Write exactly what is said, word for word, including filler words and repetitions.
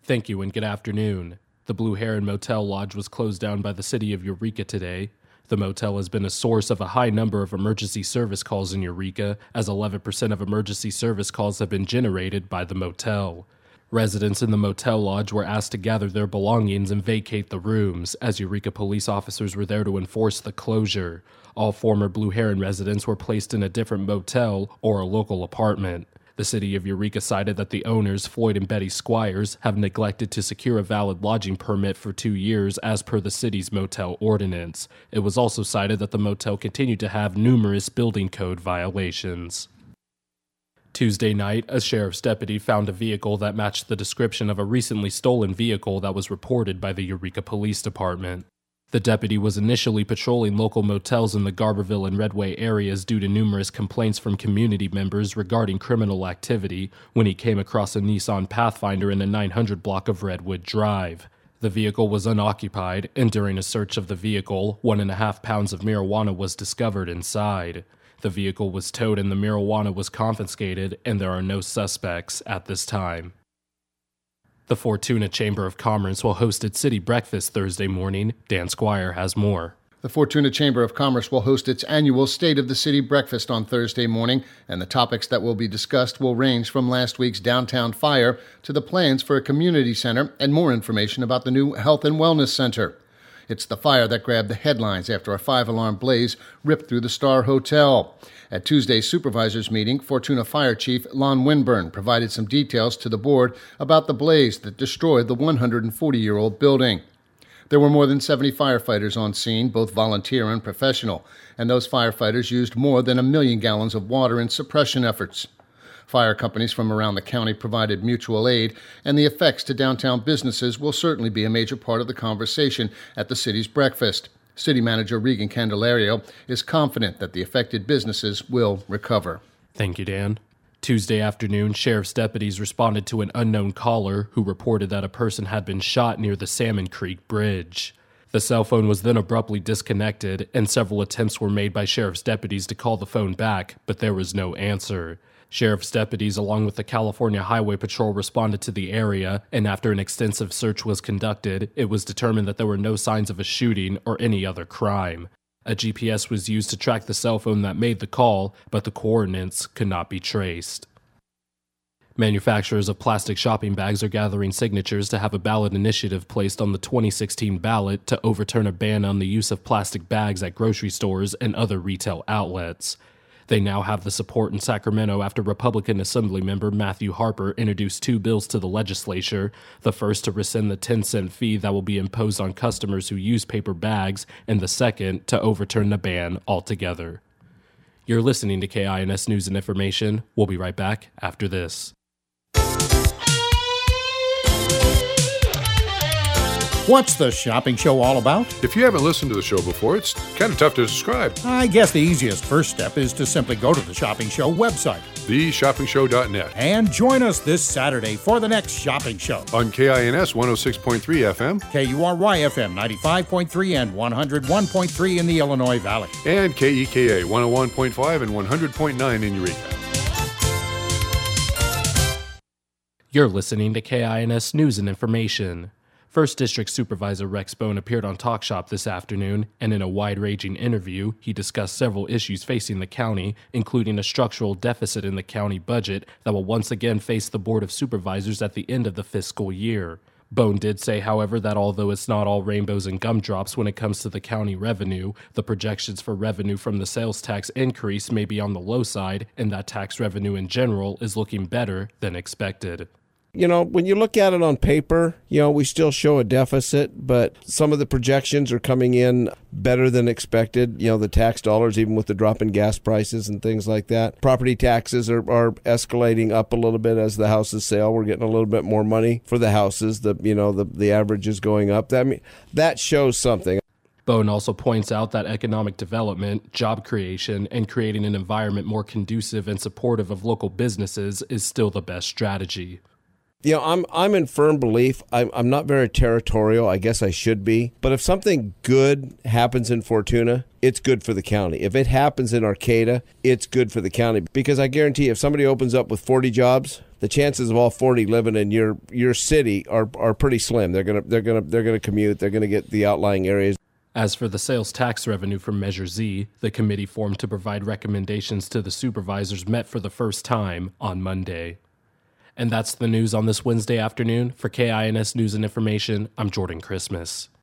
Thank you and good afternoon. The Blue Heron Motel Lodge was closed down by the city of Eureka today. The motel has been a source of a high number of emergency service calls in Eureka, as eleven percent of emergency service calls have been generated by the motel. Residents in the motel lodge were asked to gather their belongings and vacate the rooms, as Eureka police officers were there to enforce the closure. All former Blue Heron residents were placed in a different motel or a local apartment. The city of Eureka cited that the owners, Floyd and Betty Squires, have neglected to secure a valid lodging permit for two years as per the city's motel ordinance. It was also cited that the motel continued to have numerous building code violations. Tuesday night, a sheriff's deputy found a vehicle that matched the description of a recently stolen vehicle that was reported by the Eureka Police Department. The deputy was initially patrolling local motels in the Garberville and Redway areas due to numerous complaints from community members regarding criminal activity when he came across a Nissan Pathfinder in the nine hundred block of Redwood Drive. The vehicle was unoccupied, and during a search of the vehicle, one and a half pounds of marijuana was discovered inside. The vehicle was towed and the marijuana was confiscated, and there are no suspects at this time. The Fortuna Chamber of Commerce will host its city breakfast Thursday morning. Dan Squire has more. The Fortuna Chamber of Commerce will host its annual State of the City breakfast on Thursday morning, and the topics that will be discussed will range from last week's downtown fire to the plans for a community center and more information about the new Health and Wellness Center. It's the fire that grabbed the headlines after a five-alarm blaze ripped through the Star Hotel. At Tuesday's supervisors meeting, Fortuna Fire Chief Lon Winburn provided some details to the board about the blaze that destroyed the one hundred forty-year-old building. There were more than seventy firefighters on scene, both volunteer and professional, and those firefighters used more than a million gallons of water in suppression efforts. Fire companies from around the county provided mutual aid, and the effects to downtown businesses will certainly be a major part of the conversation at the city's breakfast. City Manager Regan Candelario is confident that the affected businesses will recover. Thank you, Dan. Tuesday afternoon, sheriff's deputies responded to an unknown caller who reported that a person had been shot near the Salmon Creek Bridge. The cell phone was then abruptly disconnected, and several attempts were made by sheriff's deputies to call the phone back, but there was no answer. Sheriff's deputies, along with the California Highway Patrol, responded to the area, and after an extensive search was conducted, it was determined that there were no signs of a shooting or any other crime. A G P S was used to track the cell phone that made the call, but the coordinates could not be traced. Manufacturers of plastic shopping bags are gathering signatures to have a ballot initiative placed on the twenty sixteen ballot to overturn a ban on the use of plastic bags at grocery stores and other retail outlets. They now have the support in Sacramento after Republican Assemblymember Matthew Harper introduced two bills to the legislature, the first to rescind the ten cent fee that will be imposed on customers who use paper bags, and the second to overturn the ban altogether. You're listening to K I N S News and Information. We'll be right back after this. What's the shopping show all about? If you haven't listened to the show before, it's kind of tough to describe. I guess the easiest first step is to simply go to the Shopping Show website. the shopping show dot net. And join us this Saturday for the next Shopping Show. On K I N S one oh six point three F M. K U R Y F M ninety-five point three and one oh one point three in the Illinois Valley. And K E K A one oh one point five and one hundred point nine in Eureka. You're listening to K I N S News and Information. First District Supervisor Rex Bone appeared on Talk Shop this afternoon, and in a wide-ranging interview, he discussed several issues facing the county, including a structural deficit in the county budget that will once again face the Board of Supervisors at the end of the fiscal year. Bone did say, however, that although it's not all rainbows and gumdrops when it comes to the county revenue, the projections for revenue from the sales tax increase may be on the low side, and that tax revenue in general is looking better than expected. You know, when you look at it on paper, you know, we still show a deficit, but some of the projections are coming in better than expected. You know, the tax dollars, even with the drop in gas prices and things like that. Property taxes are, are escalating up a little bit as the houses sell. We're getting a little bit more money for the houses. The, you know, the, the average is going up. That, I mean, that shows something. Bone also points out that economic development, job creation, and creating an environment more conducive and supportive of local businesses is still the best strategy. You know, I'm I'm in firm belief. I'm I'm not very territorial. I guess I should be. But if something good happens in Fortuna, it's good for the county. If it happens in Arcata, it's good for the county. Because I guarantee if somebody opens up with forty jobs, the chances of all forty living in your your city are are pretty slim. They're gonna they're gonna they're gonna commute. They're gonna get the outlying areas. As for the sales tax revenue from Measure Z, the committee formed to provide recommendations to the supervisors met for the first time on Monday. And that's the news on this Wednesday afternoon. For K I N S News and Information, I'm Jordan Christmas.